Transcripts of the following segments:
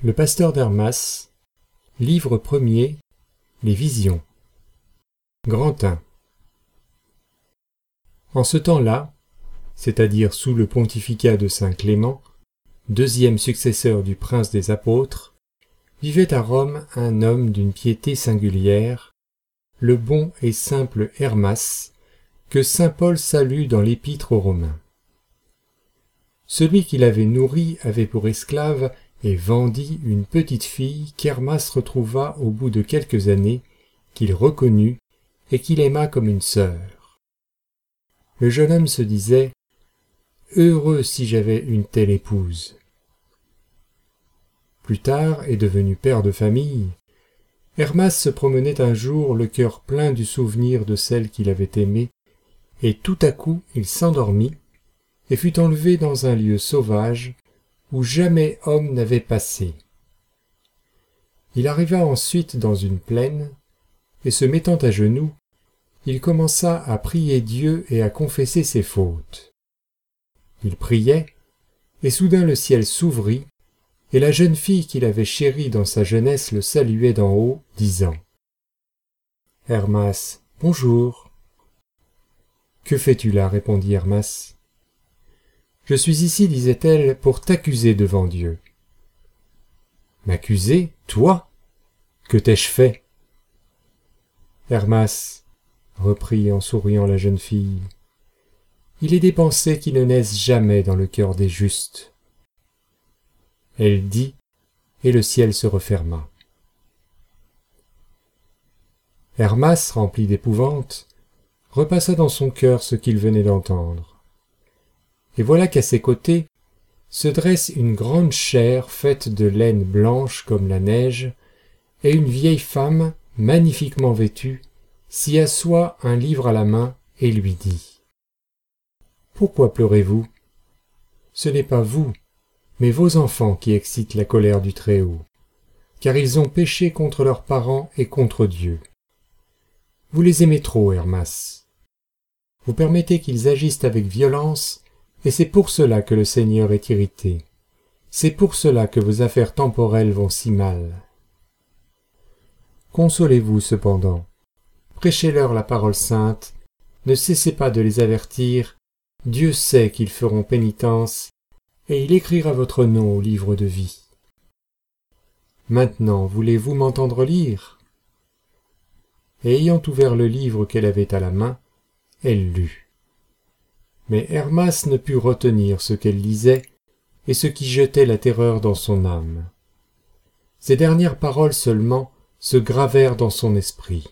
Le pasteur d'Hermas, livre premier, les visions. Grand 1. En ce temps-là, c'est-à-dire sous le pontificat de saint Clément, deuxième successeur du prince des apôtres, vivait à Rome un homme d'une piété singulière, le bon et simple Hermas, que saint Paul salue dans l'épître aux Romains. Celui qui l'avait nourri avait pour esclave et vendit une petite fille qu'Hermas retrouva au bout de quelques années, qu'il reconnut et qu'il aima comme une sœur. Le jeune homme se disait « Heureux si j'avais une telle épouse !» Plus tard, et devenu père de famille, Hermas se promenait un jour le cœur plein du souvenir de celle qu'il avait aimée, et tout à coup il s'endormit et fut enlevé dans un lieu sauvage où jamais homme n'avait passé. Il arriva ensuite dans une plaine, et se mettant à genoux, il commença à prier Dieu et à confesser ses fautes. Il priait, et soudain le ciel s'ouvrit, et la jeune fille qu'il avait chérie dans sa jeunesse le saluait d'en haut, disant « Hermas, bonjour !»« Que fais-tu là ?» répondit Hermas. « Je suis ici, disait-elle, pour t'accuser devant Dieu. »« M'accuser, toi ? Que t'ai-je fait ?» Hermas, reprit en souriant la jeune fille, il est des pensées qui ne naissent jamais dans le cœur des justes. Elle dit, et le ciel se referma. Hermas, rempli d'épouvante, repassa dans son cœur ce qu'il venait d'entendre. Et voilà qu'à ses côtés se dresse une grande chaire faite de laine blanche comme la neige, et une vieille femme, magnifiquement vêtue, s'y assoit un livre à la main et lui dit « Pourquoi pleurez-vous ? Ce n'est pas vous, mais vos enfants qui excitent la colère du Très-Haut, car ils ont péché contre leurs parents et contre Dieu. Vous les aimez trop, Hermas. Vous permettez qu'ils agissent avec violence, et c'est pour cela que le Seigneur est irrité. C'est pour cela que vos affaires temporelles vont si mal. Consolez-vous cependant. Prêchez-leur la parole sainte. Ne cessez pas de les avertir. Dieu sait qu'ils feront pénitence, et il écrira votre nom au livre de vie. Maintenant, voulez-vous m'entendre lire ? » Et ayant ouvert le livre qu'elle avait à la main, elle lut. Mais Hermas ne put retenir ce qu'elle lisait et ce qui jetait la terreur dans son âme. Ces dernières paroles seulement se gravèrent dans son esprit.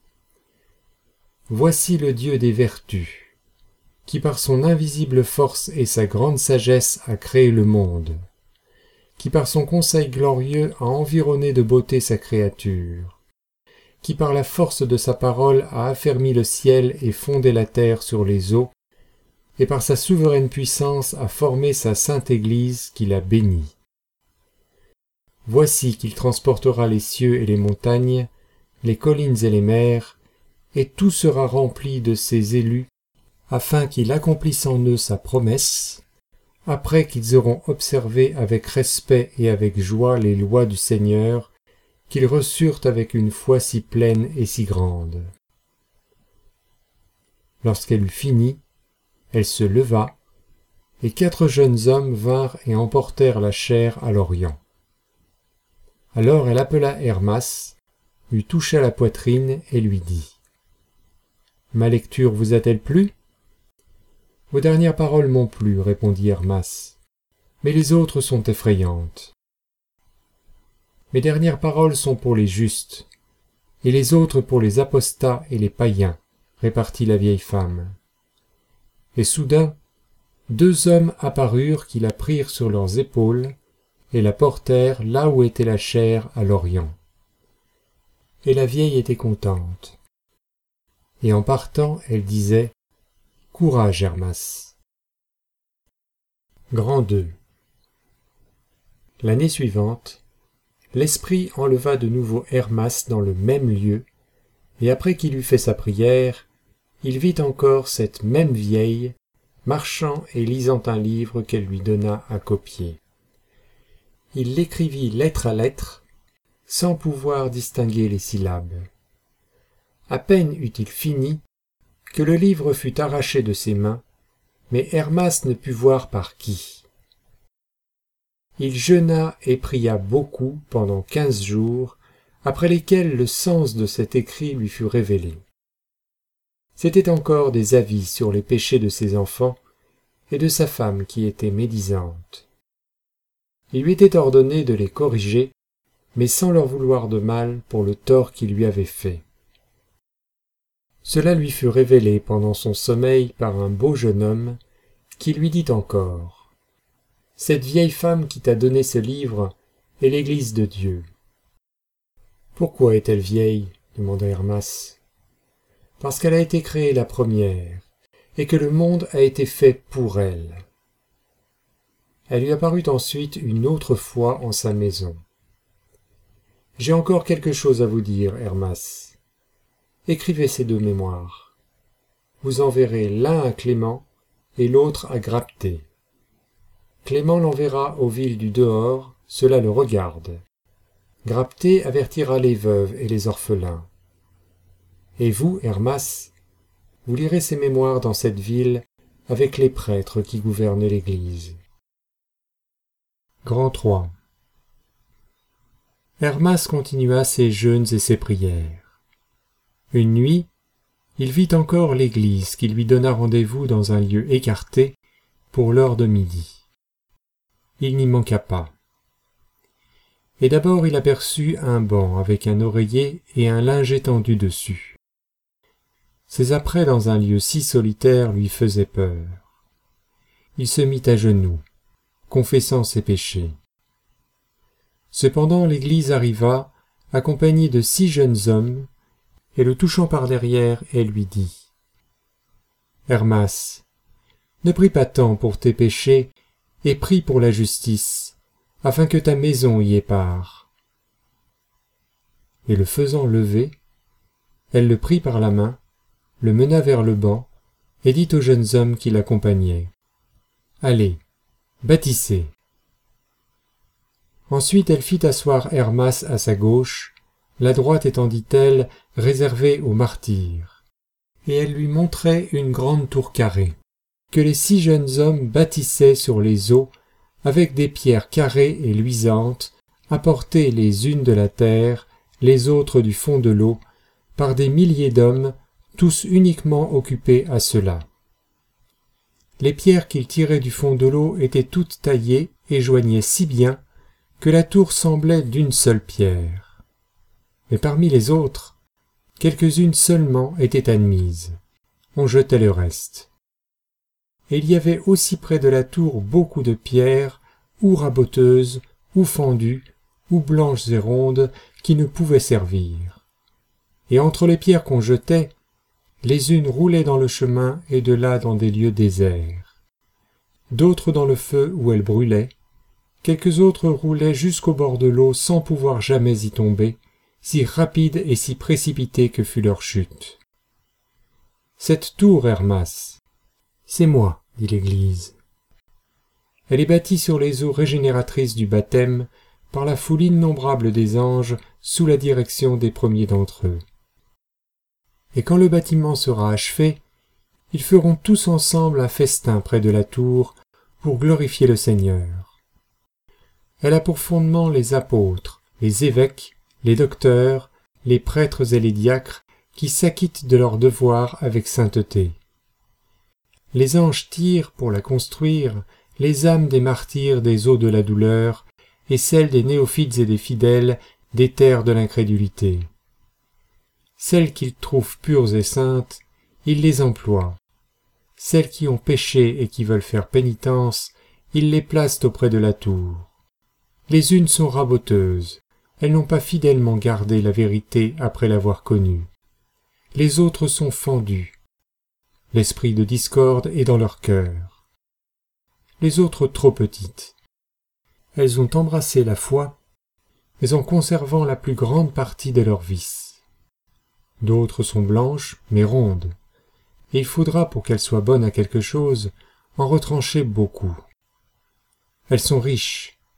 « Voici le Dieu des vertus, qui par son invisible force et sa grande sagesse a créé le monde, qui par son conseil glorieux a environné de beauté sa créature, qui par la force de sa parole a affermi le ciel et fondé la terre sur les eaux, et par sa souveraine puissance a formé sa sainte Église qu'il a bénie. Voici qu'il transportera les cieux et les montagnes, les collines et les mers, et tout sera rempli de ses élus, afin qu'il accomplisse en eux sa promesse, après qu'ils auront observé avec respect et avec joie les lois du Seigneur, qu'ils reçurent avec une foi si pleine et si grande. Lorsqu'elle eut fini, elle se leva, et 4 jeunes hommes vinrent et emportèrent la chair à l'Orient. Alors elle appela Hermas, lui toucha la poitrine et lui dit « Ma lecture vous a-t-elle plu ? » « Vos dernières paroles m'ont plu, répondit Hermas, mais les autres sont effrayantes. »« Mes dernières paroles sont pour les justes, et les autres pour les apostats et les païens, répartit la vieille femme. Et soudain, 2 hommes apparurent qui la prirent sur leurs épaules et la portèrent là où était la chair à l'Orient. Et la vieille était contente. Et en partant, elle disait « Courage, Hermas !» Grand 2. L'année suivante, l'Esprit enleva de nouveau Hermas dans le même lieu, et après qu'il eut fait sa prière, il vit encore cette même vieille, marchant et lisant un livre qu'elle lui donna à copier. il l'écrivit lettre à lettre, sans pouvoir distinguer les syllabes. À peine eut-il fini que le livre fut arraché de ses mains, mais Hermas ne put voir par qui. Il jeûna et pria beaucoup pendant 15 jours, après lesquels le sens de cet écrit lui fut révélé. C'étaient encore des avis sur les péchés de ses enfants et de sa femme qui était médisante. Il lui était ordonné de les corriger, mais sans leur vouloir de mal pour le tort qu'ils lui avaient fait. Cela lui fut révélé pendant son sommeil par un beau jeune homme qui lui dit encore : « Cette vieille femme qui t'a donné ce livre est l'Église de Dieu. » « Pourquoi est-elle vieille ? demanda Hermas. « Parce qu'elle a été créée la première, et que le monde a été fait pour elle. » Elle lui apparut ensuite une autre fois en sa maison. « J'ai encore quelque chose à vous dire, Hermas. Écrivez ces 2 mémoires. Vous enverrez l'un à Clément et l'autre à Grapté. Clément l'enverra aux villes du dehors, cela le regarde. Grapté avertira les veuves et les orphelins. Et vous, Hermas, vous lirez ces mémoires dans cette ville avec les prêtres qui gouvernent l'Église. Grand 3. Hermas continua ses jeûnes et ses prières. Une nuit, il vit encore l'Église qui lui donna rendez-vous dans un lieu écarté pour l'heure de midi. Il n'y manqua pas. Et d'abord il aperçut un banc avec un oreiller et un linge étendu dessus. Ces apprêts dans un lieu si solitaire lui faisaient peur. Il se mit à genoux, confessant ses péchés. Cependant l'Église arriva, accompagnée de 6 jeunes hommes, et le touchant par derrière, elle lui dit : « Hermas, ne prie pas tant pour tes péchés, et prie pour la justice, afin que ta maison y ait part. » Et le faisant lever, elle le prit par la main, le mena vers le banc, et dit aux jeunes hommes qui l'accompagnaient : « Allez, bâtissez. » Ensuite elle fit asseoir Hermas à sa gauche, la droite étant, dit-elle, réservée aux martyrs, et elle lui montrait une grande tour carrée, que les 6 jeunes hommes bâtissaient sur les eaux, avec des pierres carrées et luisantes, apportées les unes de la terre, les autres du fond de l'eau, par des milliers d'hommes, tous uniquement occupés à cela. Les pierres qu'ils tiraient du fond de l'eau étaient toutes taillées et joignaient si bien que la tour semblait d'une seule pierre. Mais parmi les autres, quelques-unes seulement étaient admises. On jetait le reste. Et il y avait aussi près de la tour beaucoup de pierres, ou raboteuses, ou fendues, ou blanches et rondes, qui ne pouvaient servir. Et entre les pierres qu'on jetait, les unes roulaient dans le chemin et de là dans des lieux déserts. D'autres dans le feu où elles brûlaient, quelques autres roulaient jusqu'au bord de l'eau sans pouvoir jamais y tomber, si rapide et si précipitée que fut leur chute. « Cette tour, Hermas, c'est moi, dit l'Église. Elle est bâtie sur les eaux régénératrices du baptême par la foule innombrable des anges sous la direction des premiers d'entre eux. Et quand le bâtiment sera achevé, ils feront tous ensemble un festin près de la tour pour glorifier le Seigneur. Elle a pour fondement les apôtres, les évêques, les docteurs, les prêtres et les diacres qui s'acquittent de leurs devoirs avec sainteté. Les anges tirent, pour la construire, les âmes des martyrs des eaux de la douleur et celles des néophytes et des fidèles des terres de l'incrédulité. Celles qu'ils trouvent pures et saintes, ils les emploient. Celles qui ont péché et qui veulent faire pénitence, ils les placent auprès de la tour. Les unes sont raboteuses, elles n'ont pas fidèlement gardé la vérité après l'avoir connue. Les autres sont fendues. L'esprit de discorde est dans leur cœur. Les autres trop petites. Elles ont embrassé la foi, mais en conservant la plus grande partie de leurs vices. D'autres sont blanches, mais rondes, et il faudra, pour qu'elles soient bonnes à quelque chose, en retrancher beaucoup. Elles sont riches,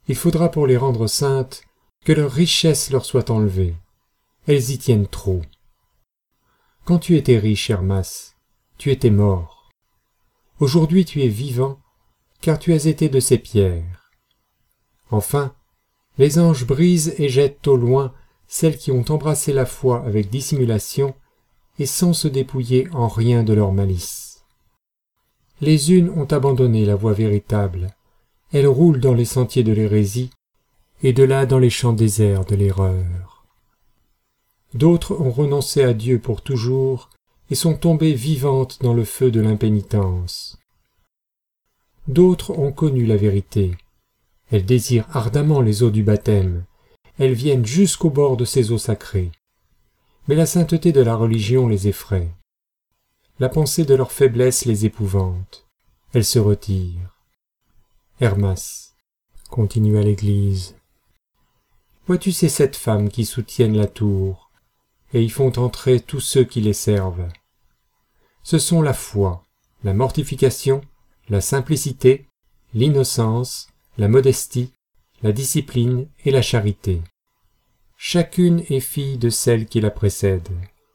Il faudra pour les rendre saintes que leur richesse leur soit enlevée. Elles y tiennent trop. Quand tu étais riche, Hermas, tu étais mort. Aujourd'hui tu es vivant, car tu as été de ces pierres. Enfin, les anges brisent et jettent au loin celles qui ont embrassé la foi avec dissimulation et sans se dépouiller en rien de leur malice. Les unes ont abandonné la voie véritable, elles roulent dans les sentiers de l'hérésie, et de là dans les champs déserts de l'erreur. D'autres ont renoncé à Dieu pour toujours, et sont tombées vivantes dans le feu de l'impénitence. D'autres ont connu la vérité. Elles désirent ardemment les eaux du baptême, elles viennent jusqu'au bord de ces eaux sacrées. Mais la sainteté de la religion les effraie. La pensée de leur faiblesse les épouvante. Elles se retirent. Hermas, continua l'Église, vois-tu ces 7 femmes qui soutiennent la tour, et y font entrer tous ceux qui les servent. Ce sont la foi, la mortification, la simplicité, l'innocence, la modestie, la discipline et la charité. Chacune est fille de celle qui la précède.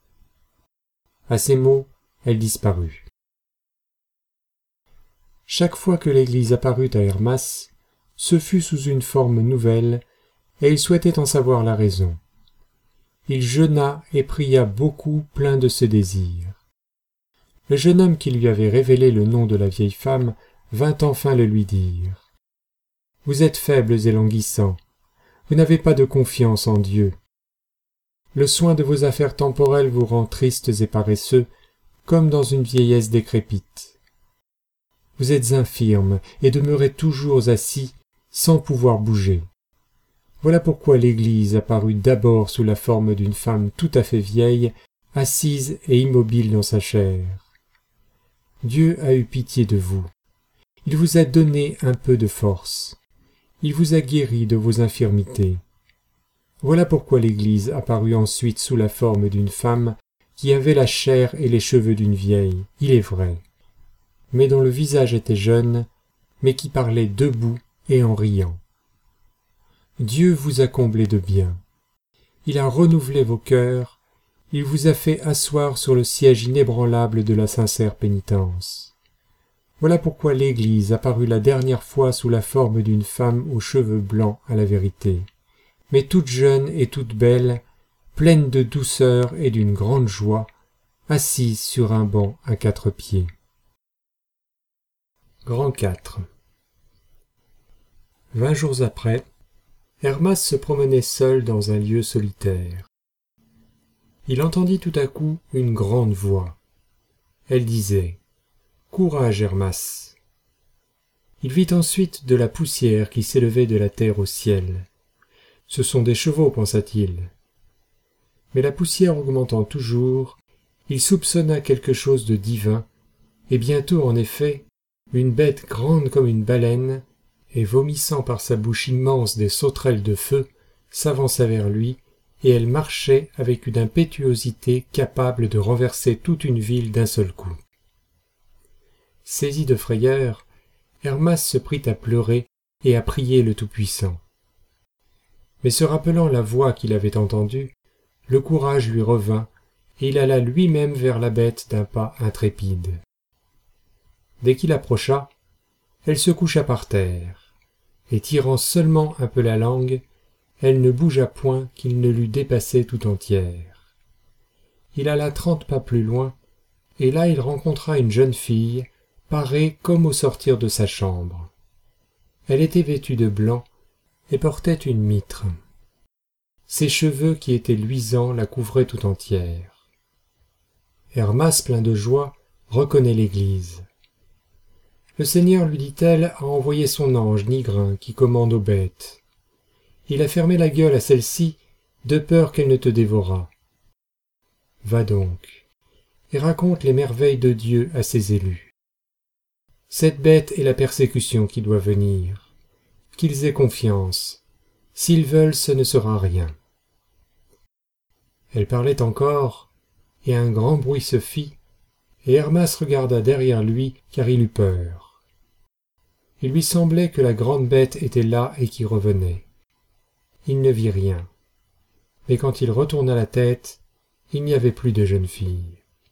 À ces mots, elle disparut. Chaque fois que l'Église apparut à Hermas, ce fut sous une forme nouvelle, et il souhaitait en savoir la raison. Il jeûna et pria beaucoup, plein de ce désir. Le jeune homme qui lui avait révélé le nom de la vieille femme vint enfin le lui dire. « Vous êtes faibles et languissants, vous n'avez pas de confiance en Dieu. Le soin de vos affaires temporelles vous rend tristes et paresseux, comme dans une vieillesse décrépite. Vous êtes infirmes et demeurez toujours assis, sans pouvoir bouger. Voilà pourquoi l'Église apparut d'abord sous la forme d'une femme tout à fait vieille, assise et immobile dans sa chair. Dieu a eu pitié de vous. Il vous a donné un peu de force. Il vous a guéri de vos infirmités. Voilà pourquoi l'Église apparut ensuite sous la forme d'une femme qui avait la chair et les cheveux d'une vieille, il est vrai, mais dont le visage était jeune, mais qui parlait debout et en riant. Dieu vous a comblé de bien. Il a renouvelé vos cœurs, il vous a fait asseoir sur le siège inébranlable de la sincère pénitence. Voilà pourquoi l'Église apparut la dernière fois sous la forme d'une femme aux cheveux blancs à la vérité, mais toute jeune et toute belle, pleine de douceur et d'une grande joie, assise sur un banc à 4 pieds. Grand 4. 20 jours après, Hermas se promenait seul dans un lieu solitaire. Il entendit tout à coup une grande voix. Elle disait « Courage, Hermas !» Il vit ensuite de la poussière qui s'élevait de la terre au ciel. « Ce sont des chevaux, pensa-t-il. » Mais la poussière augmentant toujours, il soupçonna quelque chose de divin, et bientôt, en effet, une bête grande comme une baleine, et vomissant par sa bouche immense des sauterelles de feu, s'avança vers lui, et elle marchait avec une impétuosité capable de renverser toute une ville d'un seul coup. Saisi de frayeur, Hermas se prit à pleurer et à prier le Tout-Puissant. Mais se rappelant la voix qu'il avait entendue, le courage lui revint, et il alla lui-même vers la bête d'un pas intrépide. Dès qu'il approcha, elle se coucha par terre, et tirant seulement un peu la langue, elle ne bougea point qu'il ne l'eût dépassée tout entière. Il alla 30 pas plus loin, et là il rencontra une jeune fille, parée comme au sortir de sa chambre. Elle était vêtue de blanc, et portait une mitre. Ses cheveux qui étaient luisants la couvraient tout entière. Hermas, plein de joie, reconnaît l'Église. Le Seigneur, lui dit-elle, a envoyé son ange Nigrin qui commande aux bêtes. Il a fermé la gueule à celle-ci, de peur qu'elle ne te dévorât. Va donc, et raconte les merveilles de Dieu à ses élus. Cette bête est la persécution qui doit venir. Qu'ils aient confiance. S'ils veulent, ce ne sera rien. Elle parlait encore, et un grand bruit se fit, et Hermas regarda derrière lui, car il eut peur. Il lui semblait que la grande bête était là et qu'y revenait. Il ne vit rien. Mais quand il retourna la tête, il n'y avait plus de jeune fille.